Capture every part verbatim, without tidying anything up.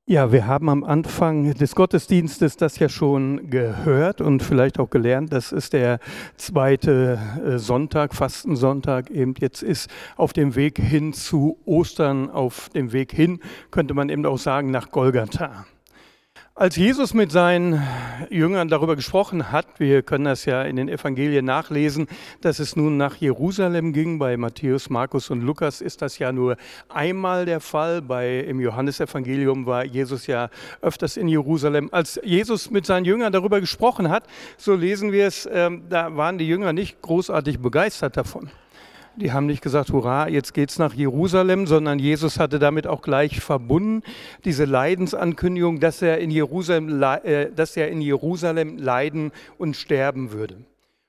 Ja, wir haben am Anfang des Gottesdienstes das ja schon gehört und vielleicht auch gelernt. Das ist der zweite äh, Sonntag, Fastensonntag eben jetzt ist auf dem Weg hin zu Ostern, auf dem Weg hin, könnte man eben auch sagen, nach Golgatha. Als Jesus mit seinen Jüngern darüber gesprochen hat, wir können das ja in den Evangelien nachlesen, dass es nun nach Jerusalem ging. Bei Matthäus, Markus und Lukas ist das ja nur einmal der Fall. Bei, im Johannesevangelium war Jesus ja öfters in Jerusalem. Als Jesus mit seinen Jüngern darüber gesprochen hat, so lesen wir es, äh, da waren die Jünger nicht großartig begeistert davon. Die haben nicht gesagt, hurra, jetzt geht's nach Jerusalem, sondern Jesus hatte damit auch gleich verbunden, diese Leidensankündigung, dass er in Jerusalem, äh, dass er in Jerusalem leiden und sterben würde.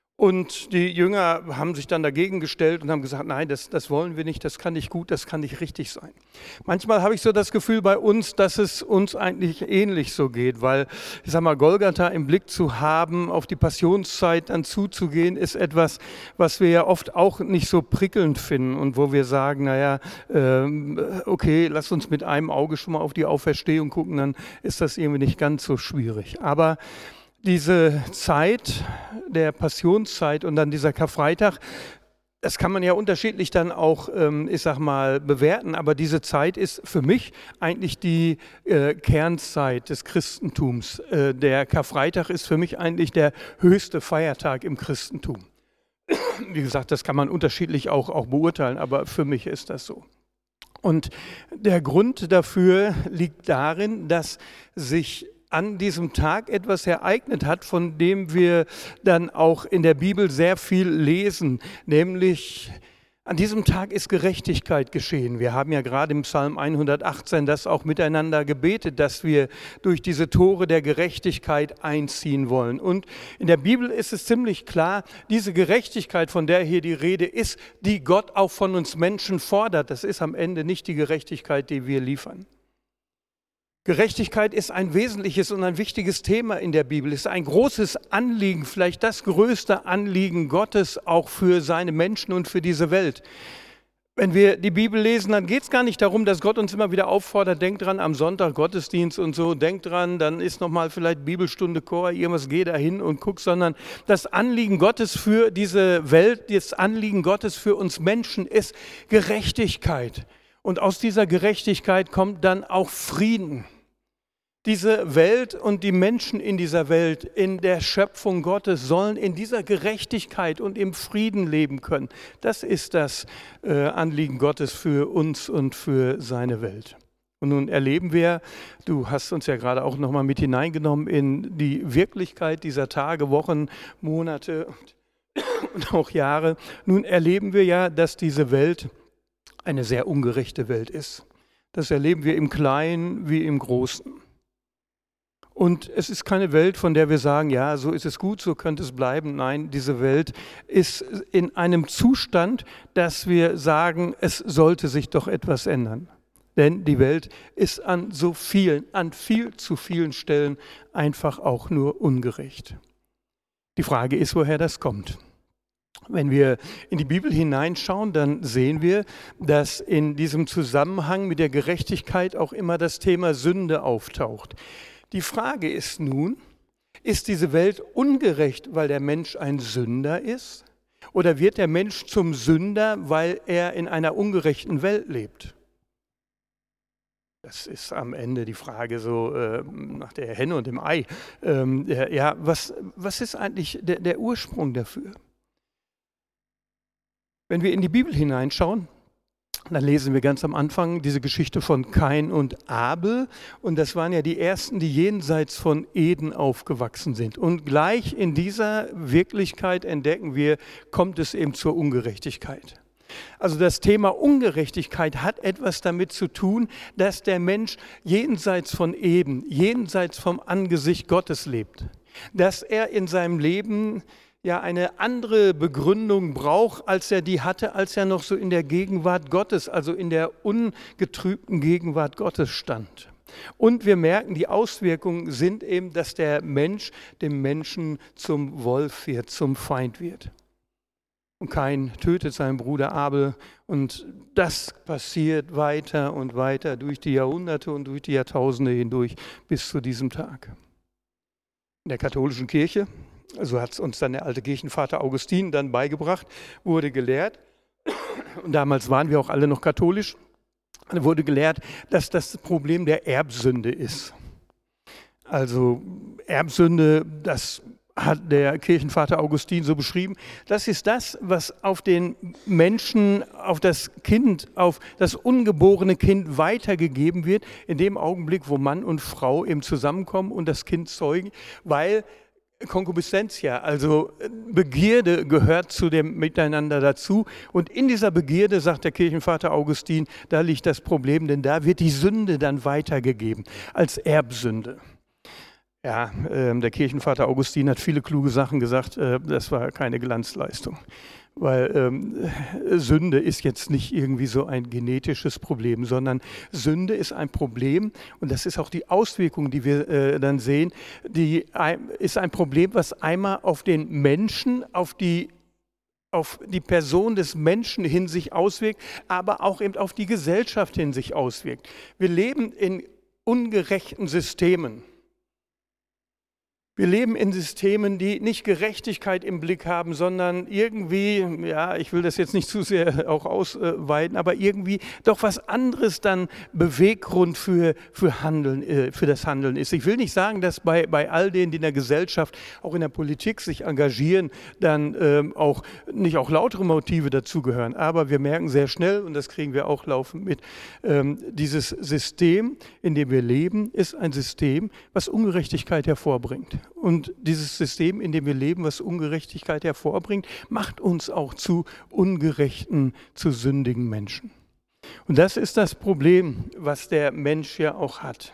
Und die Jünger haben sich dann dagegen gestellt und haben gesagt, nein, das, das wollen wir nicht, das kann nicht gut, das kann nicht richtig sein. Manchmal habe ich so das Gefühl bei uns, dass es uns eigentlich ähnlich so geht, weil, ich sag mal, Golgatha im Blick zu haben, auf die Passionszeit dann zuzugehen, ist etwas, was wir ja oft auch nicht so prickelnd finden und wo wir sagen, naja, ähm, okay, lass uns mit einem Auge schon mal auf die Auferstehung gucken, dann ist das irgendwie nicht ganz so schwierig. Aber diese Zeit der Passionszeit und dann dieser Karfreitag, das kann man ja unterschiedlich dann auch, ähm, ich sag mal, bewerten, aber diese Zeit ist für mich eigentlich die äh, Kernzeit des Christentums. Äh, der Karfreitag ist für mich eigentlich der höchste Feiertag im Christentum. Wie gesagt, das kann man unterschiedlich auch, auch beurteilen, aber für mich ist das so. Und der Grund dafür liegt darin, dass sich an diesem Tag etwas ereignet hat, von dem wir dann auch in der Bibel sehr viel lesen, nämlich an diesem Tag ist Gerechtigkeit geschehen. Wir haben ja gerade im Psalm hundertachtzehn das auch miteinander gebetet, dass wir durch diese Tore der Gerechtigkeit einziehen wollen. Und in der Bibel ist es ziemlich klar, diese Gerechtigkeit, von der hier die Rede ist, die Gott auch von uns Menschen fordert. Das ist am Ende nicht die Gerechtigkeit, die wir liefern. Gerechtigkeit ist ein wesentliches und ein wichtiges Thema in der Bibel. Es ist ein großes Anliegen, vielleicht das größte Anliegen Gottes auch für seine Menschen und für diese Welt. Wenn wir die Bibel lesen, dann geht es gar nicht darum, dass Gott uns immer wieder auffordert, denkt dran am Sonntag Gottesdienst und so, denkt dran, dann ist nochmal vielleicht Bibelstunde, Chor, irgendwas, geh da hin und guck, sondern das Anliegen Gottes für diese Welt, das Anliegen Gottes für uns Menschen ist Gerechtigkeit. Und aus dieser Gerechtigkeit kommt dann auch Frieden. Diese Welt und die Menschen in dieser Welt, in der Schöpfung Gottes, sollen in dieser Gerechtigkeit und im Frieden leben können. Das ist das äh, Anliegen Gottes für uns und für seine Welt. Und nun erleben wir, du hast uns ja gerade auch nochmal mit hineingenommen in die Wirklichkeit dieser Tage, Wochen, Monate und, und auch Jahre. Nun erleben wir ja, dass diese Welt eine sehr ungerechte Welt ist. Das erleben wir im Kleinen wie im Großen. Und es ist keine Welt, von der wir sagen, ja, so ist es gut, so könnte es bleiben. Nein, diese Welt ist in einem Zustand, dass wir sagen, es sollte sich doch etwas ändern. Denn die Welt ist an so vielen, an viel zu vielen Stellen einfach auch nur ungerecht. Die Frage ist, woher das kommt. Wenn wir in die Bibel hineinschauen, dann sehen wir, dass in diesem Zusammenhang mit der Gerechtigkeit auch immer das Thema Sünde auftaucht. Die Frage ist nun, ist diese Welt ungerecht, weil der Mensch ein Sünder ist? Oder wird der Mensch zum Sünder, weil er in einer ungerechten Welt lebt? Das ist am Ende die Frage so äh, nach der Henne und dem Ei. Ähm, ja, was, was ist eigentlich der, der Ursprung dafür? Wenn wir in die Bibel hineinschauen, dann lesen wir ganz am Anfang diese Geschichte von Kain und Abel. Und das waren ja die ersten, die jenseits von Eden aufgewachsen sind. Und gleich in dieser Wirklichkeit entdecken wir, kommt es eben zur Ungerechtigkeit. Also das Thema Ungerechtigkeit hat etwas damit zu tun, dass der Mensch jenseits von Eden, jenseits vom Angesicht Gottes lebt. Dass er in seinem Leben ja eine andere Begründung braucht, als er die hatte, als er noch so in der Gegenwart Gottes, also in der ungetrübten Gegenwart Gottes stand. Und wir merken, die Auswirkungen sind eben, dass der Mensch dem Menschen zum Wolf wird, zum Feind wird. Und Kain tötet seinen Bruder Abel und das passiert weiter und weiter durch die Jahrhunderte und durch die Jahrtausende hindurch bis zu diesem Tag. In der katholischen Kirche, so hat es uns dann der alte Kirchenvater Augustin dann beigebracht, wurde gelehrt, und damals waren wir auch alle noch katholisch, wurde gelehrt, dass das Problem der Erbsünde ist. Also Erbsünde, das hat der Kirchenvater Augustin so beschrieben. Das ist das, was auf den Menschen, auf das Kind, auf das ungeborene Kind weitergegeben wird, in dem Augenblick, wo Mann und Frau eben zusammenkommen und das Kind zeugen, weil Konkupiszentia, also Begierde, gehört zu dem Miteinander dazu. Und in dieser Begierde, sagt der Kirchenvater Augustin, da liegt das Problem, denn da wird die Sünde dann weitergegeben als Erbsünde. Ja, äh, der Kirchenvater Augustin hat viele kluge Sachen gesagt, äh, das war keine Glanzleistung. Weil ähm, Sünde ist jetzt nicht irgendwie so ein genetisches Problem, sondern Sünde ist ein Problem, und das ist auch die Auswirkung, die wir äh, dann sehen, die ein, ist ein Problem, was einmal auf den Menschen, auf die, auf die Person des Menschen hin sich auswirkt, aber auch eben auf die Gesellschaft hin sich auswirkt. Wir leben in ungerechten Systemen. Wir leben in Systemen, die nicht Gerechtigkeit im Blick haben, sondern irgendwie, ja, ich will das jetzt nicht zu sehr auch ausweiten, aber irgendwie doch was anderes dann Beweggrund für, für, Handeln, für das Handeln ist. Ich will nicht sagen, dass bei, bei all denen, die in der Gesellschaft, auch in der Politik sich engagieren, dann ähm, auch nicht auch lautere Motive dazugehören. Aber wir merken sehr schnell, und das kriegen wir auch laufend mit, ähm, dieses System, in dem wir leben, ist ein System, was Ungerechtigkeit hervorbringt. Und dieses System, in dem wir leben, was Ungerechtigkeit hervorbringt, macht uns auch zu ungerechten, zu sündigen Menschen. Und das ist das Problem, was der Mensch ja auch hat.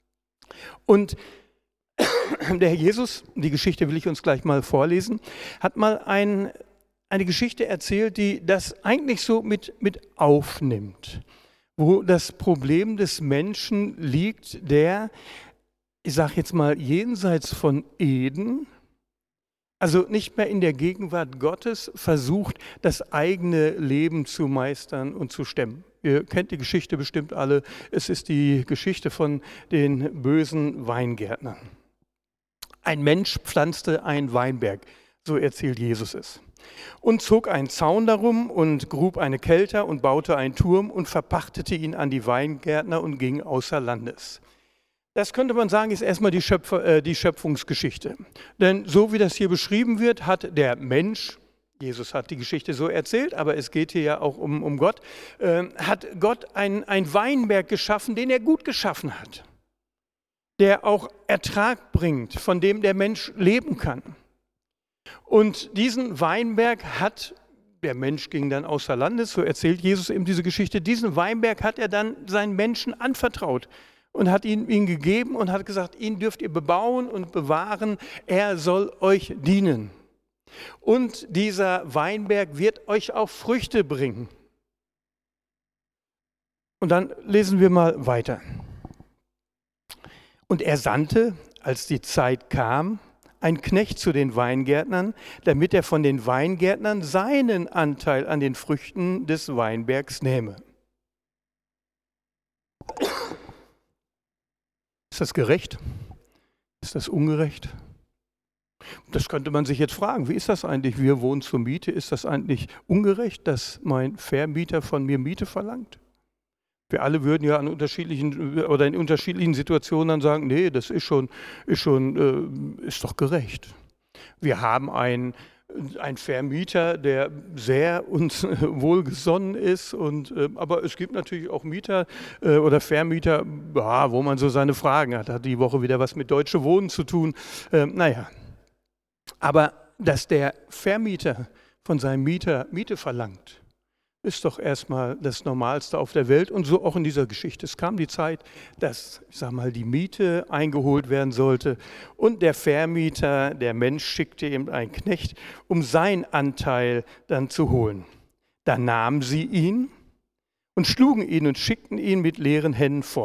Und der Herr Jesus, die Geschichte will ich uns gleich mal vorlesen, hat mal ein, eine Geschichte erzählt, die das eigentlich so mit, mit aufnimmt, wo das Problem des Menschen liegt, der, ich sage jetzt mal, jenseits von Eden, also nicht mehr in der Gegenwart Gottes, versucht, das eigene Leben zu meistern und zu stemmen. Ihr kennt die Geschichte bestimmt alle. Es ist die Geschichte von den bösen Weingärtnern. Ein Mensch pflanzte einen Weinberg, so erzählt Jesus es, und zog einen Zaun darum und grub eine Kelter und baute einen Turm und verpachtete ihn an die Weingärtner und ging außer Landes. Das könnte man sagen, ist erstmal die, Schöpfer, äh, die Schöpfungsgeschichte. Denn so wie das hier beschrieben wird, hat der Mensch, Jesus hat die Geschichte so erzählt, aber es geht hier ja auch um, um Gott, äh, hat Gott einen Weinberg geschaffen, den er gut geschaffen hat, der auch Ertrag bringt, von dem der Mensch leben kann. Und diesen Weinberg hat, der Mensch ging dann außer Landes, so erzählt Jesus eben diese Geschichte, diesen Weinberg hat er dann seinen Menschen anvertraut. Und hat ihn, ihn gegeben und hat gesagt, ihn dürft ihr bebauen und bewahren, er soll euch dienen. Und dieser Weinberg wird euch auch Früchte bringen. Und dann lesen wir mal weiter. Und er sandte, als die Zeit kam, einen Knecht zu den Weingärtnern, damit er von den Weingärtnern seinen Anteil an den Früchten des Weinbergs nehme. Ist das gerecht? Ist das ungerecht? Das könnte man sich jetzt fragen. Wie ist das eigentlich? Wir wohnen zur Miete. Ist das eigentlich ungerecht, dass mein Vermieter von mir Miete verlangt? Wir alle würden ja an unterschiedlichen oder in unterschiedlichen Situationen dann sagen, nee, das ist schon, ist schon, äh, ist doch gerecht. Wir haben einen Ein Vermieter, der sehr uns wohlgesonnen ist, und, äh, aber es gibt natürlich auch Mieter äh, oder Vermieter, ja, wo man so seine Fragen hat. Hat die Woche wieder was mit Deutsche Wohnen zu tun. Äh, naja, aber dass der Vermieter von seinem Mieter Miete verlangt, ist doch erstmal das Normalste auf der Welt, und so auch in dieser Geschichte. Es kam die Zeit, dass, ich sag mal, die Miete eingeholt werden sollte, und der Vermieter, der Mensch, schickte ihm einen Knecht, um seinen Anteil dann zu holen. Da nahmen sie ihn und schlugen ihn und schickten ihn mit leeren Händen fort.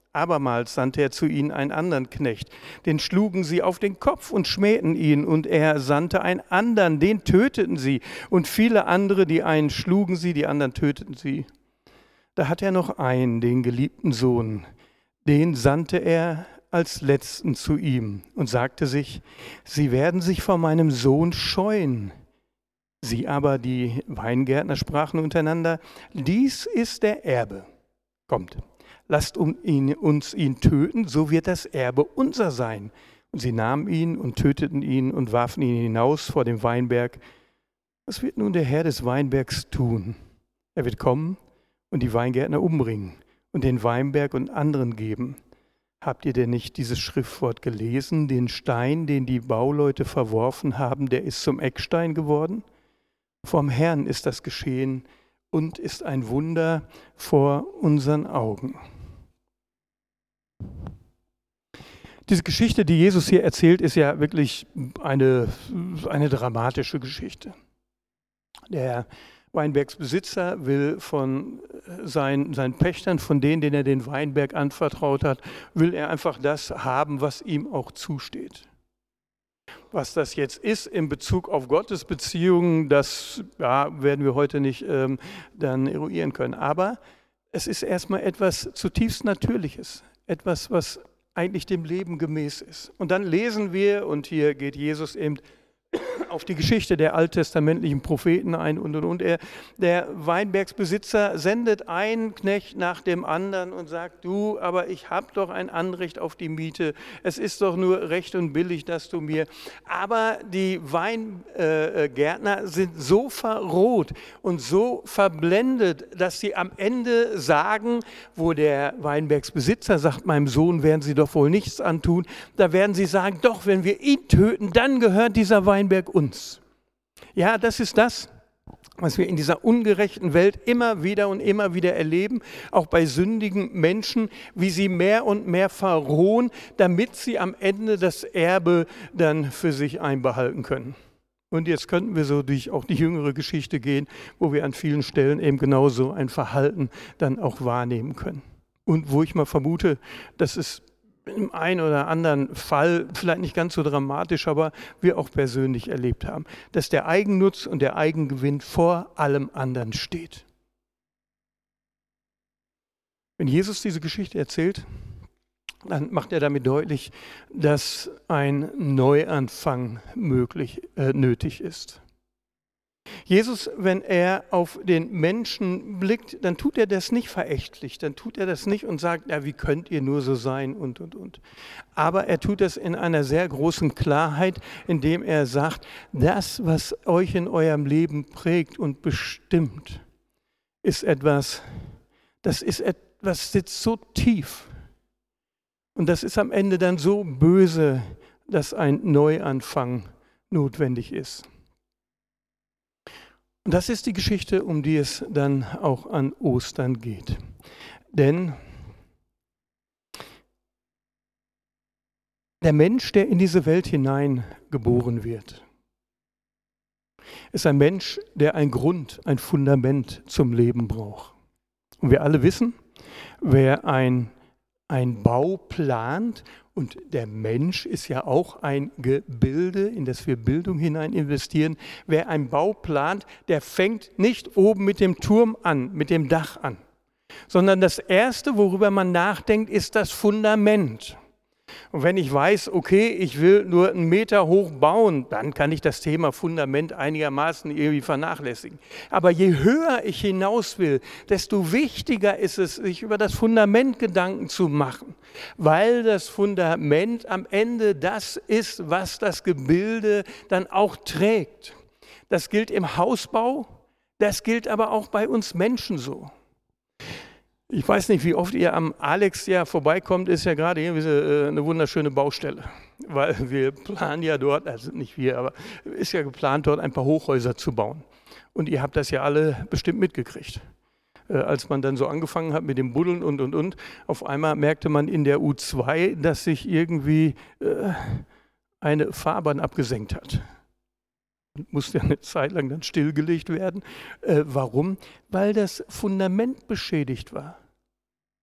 Abermals sandte er zu ihnen einen anderen Knecht. Den schlugen sie auf den Kopf und schmähten ihn. Und er sandte einen anderen, den töteten sie. Und viele andere, die einen schlugen sie, die anderen töteten sie. Da hat er noch einen, den geliebten Sohn. Den sandte er als Letzten zu ihm und sagte sich, sie werden sich vor meinem Sohn scheuen. Sie aber, die Weingärtner, sprachen untereinander, dies ist der Erbe. Kommt. Lasst ihn, uns ihn töten, so wird das Erbe unser sein. Und sie nahmen ihn und töteten ihn und warfen ihn hinaus vor dem Weinberg. Was wird nun der Herr des Weinbergs tun? Er wird kommen und die Weingärtner umbringen und den Weinberg und anderen geben. Habt ihr denn nicht dieses Schriftwort gelesen? Den Stein, den die Bauleute verworfen haben, der ist zum Eckstein geworden? Vom Herrn ist das geschehen und ist ein Wunder vor unseren Augen. Diese Geschichte, die Jesus hier erzählt, ist ja wirklich eine, eine dramatische Geschichte. Der Weinbergsbesitzer will von seinen, seinen Pächtern, von denen, denen er den Weinberg anvertraut hat, will er einfach das haben, was ihm auch zusteht. Was das jetzt ist in Bezug auf Gottes Beziehungen, das ja, werden wir heute nicht ähm, dann eruieren können. Aber es ist erstmal etwas zutiefst Natürliches, etwas, was eigentlich dem Leben gemäß ist. Und dann lesen wir, und hier geht Jesus eben auf die Geschichte der alttestamentlichen Propheten ein und und und. Er, der Weinbergsbesitzer sendet einen Knecht nach dem anderen und sagt, du, aber ich habe doch ein Anrecht auf die Miete. Es ist doch nur recht und billig, dass du mir. Aber die Weingärtner sind so verroht und so verblendet, dass sie am Ende sagen, wo der Weinbergsbesitzer sagt, meinem Sohn werden sie doch wohl nichts antun, da werden sie sagen, doch, wenn wir ihn töten, dann gehört dieser Weinberg uns. Ja, das ist das, was wir in dieser ungerechten Welt immer wieder und immer wieder erleben, auch bei sündigen Menschen, wie sie mehr und mehr verrohen, damit sie am Ende das Erbe dann für sich einbehalten können. Und jetzt könnten wir so durch auch die jüngere Geschichte gehen, wo wir an vielen Stellen eben genauso ein Verhalten dann auch wahrnehmen können. Und wo ich mal vermute, dass es im einen oder anderen Fall, vielleicht nicht ganz so dramatisch, aber wir auch persönlich erlebt haben, dass der Eigennutz und der Eigengewinn vor allem anderen steht. Wenn Jesus diese Geschichte erzählt, dann macht er damit deutlich, dass ein Neuanfang möglich, äh, nötig ist. Jesus, wenn er auf den Menschen blickt, dann tut er das nicht verächtlich, dann tut er das nicht und sagt, ja, wie könnt ihr nur so sein und, und, und. Aber er tut das in einer sehr großen Klarheit, indem er sagt, das, was euch in eurem Leben prägt und bestimmt, ist etwas, das ist etwas, sitzt so tief. Und das ist am Ende dann so böse, dass ein Neuanfang notwendig ist. Und das ist die Geschichte, um die es dann auch an Ostern geht. Denn der Mensch, der in diese Welt hinein geboren wird, ist ein Mensch, der ein Grund, ein Fundament zum Leben braucht. Und wir alle wissen, wer ein, ein Bau plant, und der Mensch ist ja auch ein Gebilde, in das wir Bildung hinein investieren. Wer einen Bau plant, der fängt nicht oben mit dem Turm an, mit dem Dach an, sondern das Erste, worüber man nachdenkt, ist das Fundament. Und wenn ich weiß, okay, ich will nur einen Meter hoch bauen, dann kann ich das Thema Fundament einigermaßen irgendwie vernachlässigen. Aber je höher ich hinaus will, desto wichtiger ist es, sich über das Fundament Gedanken zu machen, weil das Fundament am Ende das ist, was das Gebilde dann auch trägt. Das gilt im Hausbau, das gilt aber auch bei uns Menschen so. Ich weiß nicht, wie oft ihr am Alex ja vorbeikommt, ist ja gerade hier eine wunderschöne Baustelle, weil wir planen ja dort, also nicht wir, aber ist ja geplant, dort ein paar Hochhäuser zu bauen. Und ihr habt das ja alle bestimmt mitgekriegt. Als man dann so angefangen hat mit dem Buddeln und, und, und, auf einmal merkte man in der U zwei, dass sich irgendwie äh, eine Fahrbahn abgesenkt hat. Musste ja eine Zeit lang dann stillgelegt werden. Äh, warum? Weil das Fundament beschädigt war.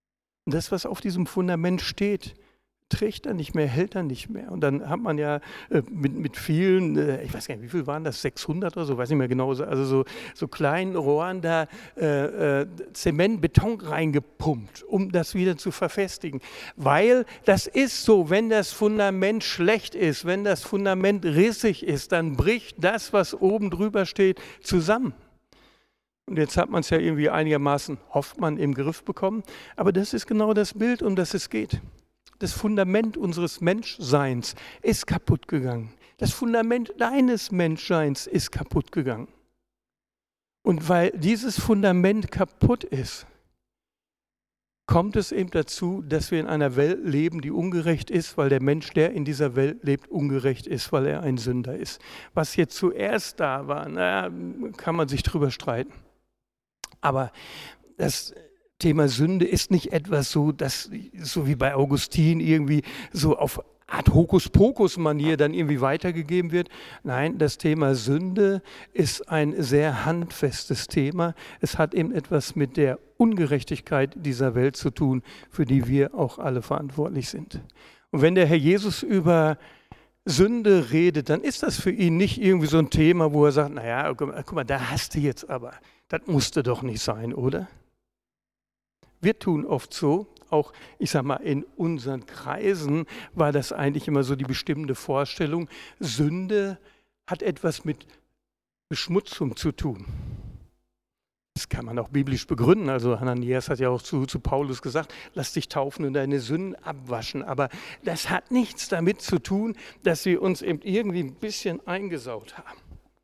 Und das, was auf diesem Fundament steht, trägt er nicht mehr, hält er nicht mehr. Und dann hat man ja äh, mit, mit vielen, äh, ich weiß gar nicht, wie viel waren das, sechshundert oder so, weiß nicht mehr genau, also so, so kleinen Rohren da äh, äh, Zement, Beton reingepumpt, um das wieder zu verfestigen. Weil das ist so, wenn das Fundament schlecht ist, wenn das Fundament rissig ist, dann bricht das, was oben drüber steht, zusammen. Und jetzt hat man es ja irgendwie einigermaßen, hofft man, im Griff bekommen. Aber das ist genau das Bild, um das es geht. Das Fundament unseres Menschseins ist kaputt gegangen. Das Fundament deines Menschseins ist kaputt gegangen. Und weil dieses Fundament kaputt ist, kommt es eben dazu, dass wir in einer Welt leben, die ungerecht ist, weil der Mensch, der in dieser Welt lebt, ungerecht ist, weil er ein Sünder ist. Was jetzt zuerst da war, naja, kann man sich drüber streiten. Aber das Thema Sünde ist nicht etwas so, dass so wie bei Augustin irgendwie so auf Art Hokuspokus-Manier dann irgendwie weitergegeben wird. Nein, das Thema Sünde ist ein sehr handfestes Thema. Es hat eben etwas mit der Ungerechtigkeit dieser Welt zu tun, für die wir auch alle verantwortlich sind. Und wenn der Herr Jesus über Sünde redet, dann ist das für ihn nicht irgendwie so ein Thema, wo er sagt, naja, guck mal, da hast du jetzt aber, das musste doch nicht sein, oder? Wir tun oft so, auch ich sag mal in unseren Kreisen war das eigentlich immer so die bestimmende Vorstellung, Sünde hat etwas mit Beschmutzung zu tun. Das kann man auch biblisch begründen. Also Hananias hat ja auch zu, zu Paulus gesagt, lass dich taufen und deine Sünden abwaschen. Aber das hat nichts damit zu tun, dass wir uns eben irgendwie ein bisschen eingesaut haben.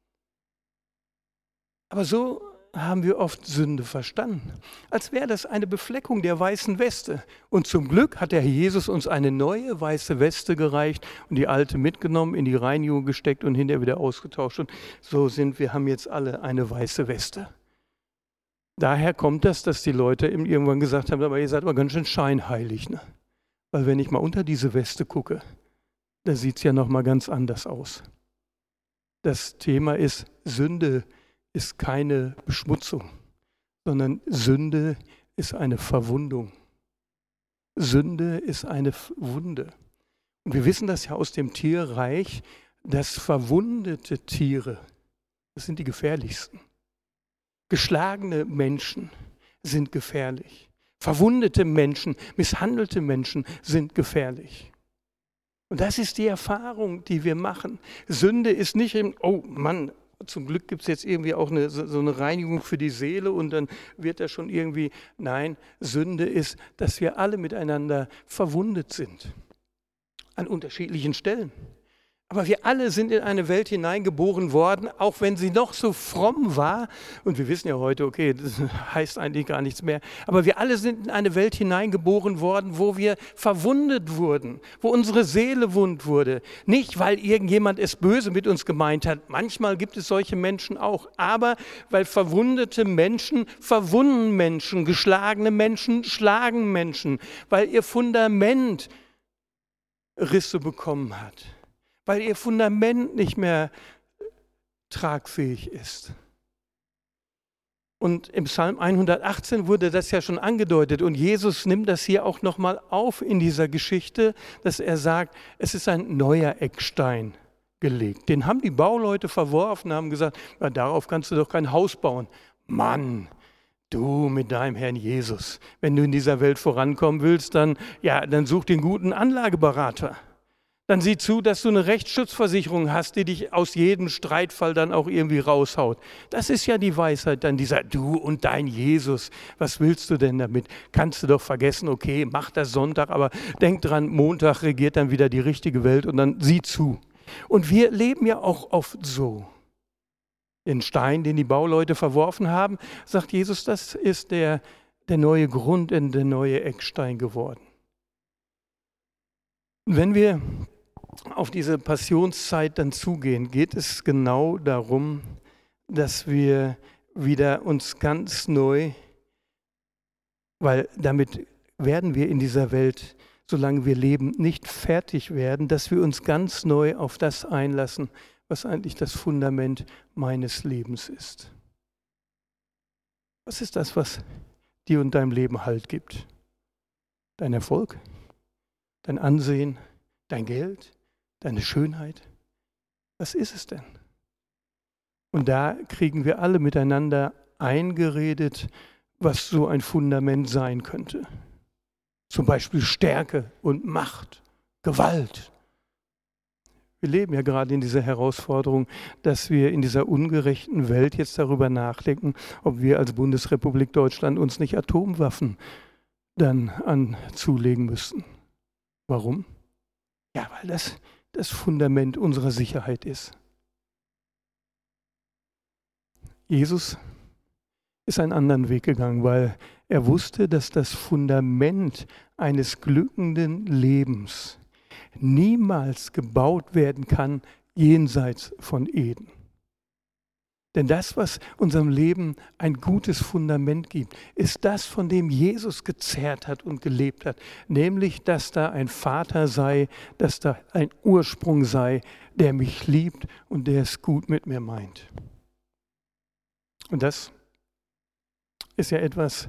Aber so haben wir oft Sünde verstanden, als wäre das eine Befleckung der weißen Weste. Und zum Glück hat der Herr Jesus uns eine neue weiße Weste gereicht und die alte mitgenommen, in die Reinigung gesteckt und hinterher wieder ausgetauscht. Und so sind wir, haben jetzt alle eine weiße Weste. Daher kommt das, dass die Leute eben irgendwann gesagt haben, aber ihr seid aber ganz schön scheinheilig. Ne? Weil wenn ich mal unter diese Weste gucke, da sieht es ja nochmal ganz anders aus. Das Thema ist, Sünde ist keine Beschmutzung, sondern Sünde ist eine Verwundung. Sünde ist eine Wunde. Und wir wissen das ja aus dem Tierreich, dass verwundete Tiere, das sind die gefährlichsten. Geschlagene Menschen sind gefährlich. Verwundete Menschen, misshandelte Menschen sind gefährlich. Und das ist die Erfahrung, die wir machen. Sünde ist nicht im, oh Mann, zum Glück gibt es jetzt irgendwie auch eine, so eine Reinigung für die Seele und dann wird das schon irgendwie, nein, Sünde ist, dass wir alle miteinander verwundet sind. An unterschiedlichen Stellen. Aber wir alle sind in eine Welt hineingeboren worden, auch wenn sie noch so fromm war. Und wir wissen ja heute, okay, das heißt eigentlich gar nichts mehr. Aber wir alle sind in eine Welt hineingeboren worden, wo wir verwundet wurden, wo unsere Seele wund wurde. Nicht, weil irgendjemand es böse mit uns gemeint hat. Manchmal gibt es solche Menschen auch. Aber weil verwundete Menschen verwunden Menschen, geschlagene Menschen schlagen Menschen. Weil ihr Fundament Risse bekommen hat. Weil ihr Fundament nicht mehr tragfähig ist. Und im Psalm hundertachtzehn wurde das ja schon angedeutet und Jesus nimmt das hier auch nochmal auf in dieser Geschichte, dass er sagt, es ist ein neuer Eckstein gelegt. Den haben die Bauleute verworfen, haben gesagt, ja, darauf kannst du doch kein Haus bauen. Mann, du mit deinem Herrn Jesus, wenn du in dieser Welt vorankommen willst, dann, ja, dann such den guten Anlageberater. Dann sieh zu, dass du eine Rechtsschutzversicherung hast, die dich aus jedem Streitfall dann auch irgendwie raushaut. Das ist ja die Weisheit dann dieser, du und dein Jesus, was willst du denn damit? Kannst du doch vergessen, okay, mach das Sonntag, aber denk dran, Montag regiert dann wieder die richtige Welt und dann sieh zu. Und wir leben ja auch oft so. Den Stein, den die Bauleute verworfen haben, sagt Jesus, das ist der, der neue Grund und der neue Eckstein geworden. Und wenn wir auf diese Passionszeit dann zugehen, geht es genau darum, dass wir wieder uns ganz neu, weil damit werden wir in dieser Welt, solange wir leben, nicht fertig werden, dass wir uns ganz neu auf das einlassen, was eigentlich das Fundament meines Lebens ist. Was ist das, was dir und deinem Leben Halt gibt? Dein Erfolg? Dein Ansehen? Dein Geld? Deine Schönheit? Was ist es denn? Und da kriegen wir alle miteinander eingeredet, was so ein Fundament sein könnte. Zum Beispiel Stärke und Macht, Gewalt. Wir leben ja gerade in dieser Herausforderung, dass wir in dieser ungerechten Welt jetzt darüber nachdenken, ob wir als Bundesrepublik Deutschland uns nicht Atomwaffen dann anzulegen müssten. Warum? Ja, weil das das Fundament unserer Sicherheit ist. Jesus ist einen anderen Weg gegangen, weil er wusste, dass das Fundament eines glückenden Lebens niemals gebaut werden kann jenseits von Eden. Denn das, was unserem Leben ein gutes Fundament gibt, ist das, von dem Jesus gezehrt hat und gelebt hat. Nämlich, dass da ein Vater sei, dass da ein Ursprung sei, der mich liebt und der es gut mit mir meint. Und das ist ja etwas,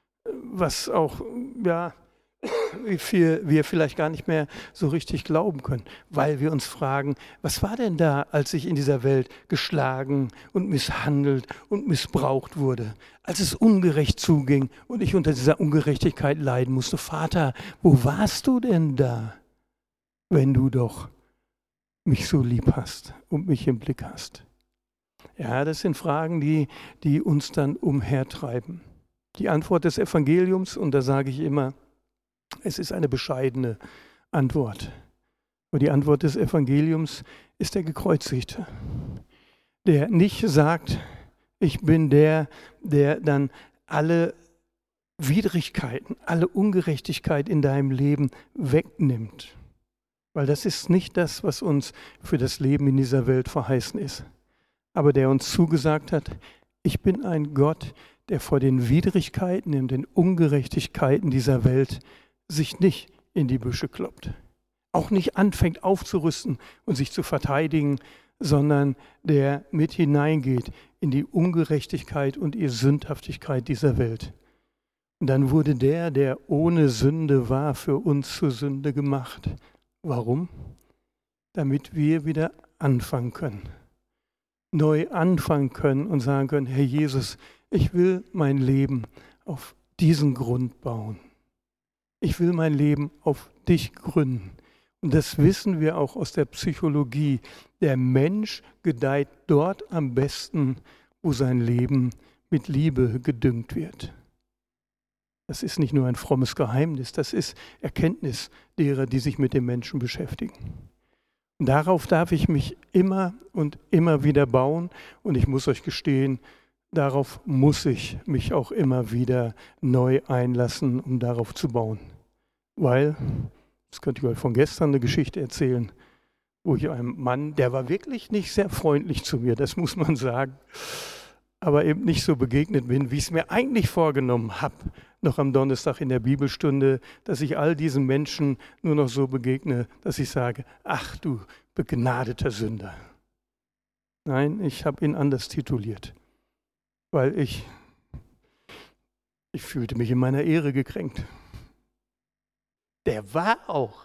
was auch, ja, wie viel wir vielleicht gar nicht mehr so richtig glauben können, weil wir uns fragen, was war denn da, als ich in dieser Welt geschlagen und misshandelt und missbraucht wurde, als es ungerecht zuging und ich unter dieser Ungerechtigkeit leiden musste? Vater, wo warst du denn da, wenn du doch mich so lieb hast und mich im Blick hast? Ja, das sind Fragen, die, die uns dann umhertreiben. Die Antwort des Evangeliums, und da sage ich immer, es ist eine bescheidene Antwort. Und die Antwort des Evangeliums ist der Gekreuzigte, der nicht sagt, ich bin der, der dann alle Widrigkeiten, alle Ungerechtigkeit in deinem Leben wegnimmt. Weil das ist nicht das, was uns für das Leben in dieser Welt verheißen ist. Aber der uns zugesagt hat, ich bin ein Gott, der vor den Widrigkeiten und den Ungerechtigkeiten dieser Welt sich nicht in die Büsche kloppt. Auch nicht anfängt aufzurüsten und sich zu verteidigen, sondern der mit hineingeht in die Ungerechtigkeit und die Sündhaftigkeit dieser Welt. Und dann wurde der, der ohne Sünde war, für uns zur Sünde gemacht. Warum? Damit wir wieder anfangen können. Neu anfangen können und sagen können, Herr Jesus, ich will mein Leben auf diesen Grund bauen. Ich will mein Leben auf dich gründen. Und das wissen wir auch aus der Psychologie. Der Mensch gedeiht dort am besten, wo sein Leben mit Liebe gedüngt wird. Das ist nicht nur ein frommes Geheimnis, das ist Erkenntnis derer, die sich mit dem Menschen beschäftigen. Und darauf darf ich mich immer und immer wieder bauen. Und ich muss euch gestehen, darauf muss ich mich auch immer wieder neu einlassen, um darauf zu bauen. Weil, das könnte ich euch von gestern eine Geschichte erzählen, wo ich einem Mann, der war wirklich nicht sehr freundlich zu mir, das muss man sagen, aber eben nicht so begegnet bin, wie ich es mir eigentlich vorgenommen habe, noch am Donnerstag in der Bibelstunde, dass ich all diesen Menschen nur noch so begegne, dass ich sage, ach du begnadeter Sünder. Nein, ich habe ihn anders tituliert, weil ich, ich fühlte mich in meiner Ehre gekränkt. Der war auch.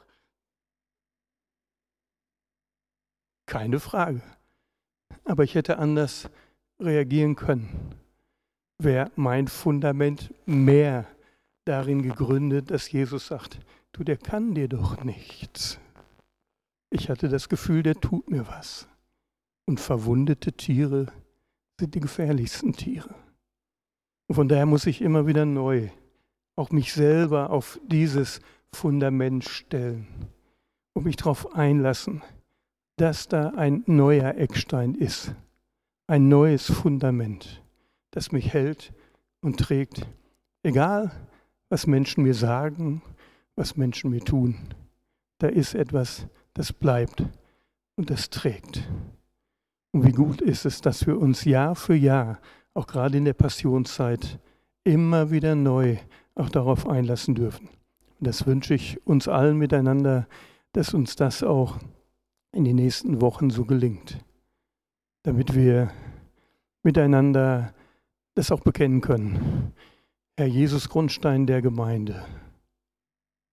Keine Frage. Aber ich hätte anders reagieren können. Wäre mein Fundament mehr darin gegründet, dass Jesus sagt, du, der kann dir doch nichts. Ich hatte das Gefühl, der tut mir was. Und verwundete Tiere sind die gefährlichsten Tiere. Und von daher muss ich immer wieder neu auch mich selber auf dieses Fundament stellen und mich darauf einlassen, dass da ein neuer Eckstein ist, ein neues Fundament, das mich hält und trägt, egal was Menschen mir sagen, was Menschen mir tun. Da ist etwas, das bleibt und das trägt. Und wie gut ist es, dass wir uns Jahr für Jahr, auch gerade in der Passionszeit, immer wieder neu auch darauf einlassen dürfen. Und das wünsche ich uns allen miteinander, dass uns das auch in den nächsten Wochen so gelingt, damit wir miteinander das auch bekennen können. Herr Jesus, Grundstein der Gemeinde,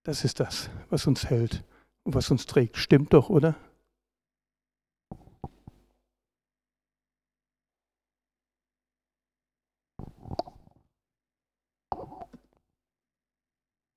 Das ist das, was uns hält und was uns trägt. Stimmt doch, oder?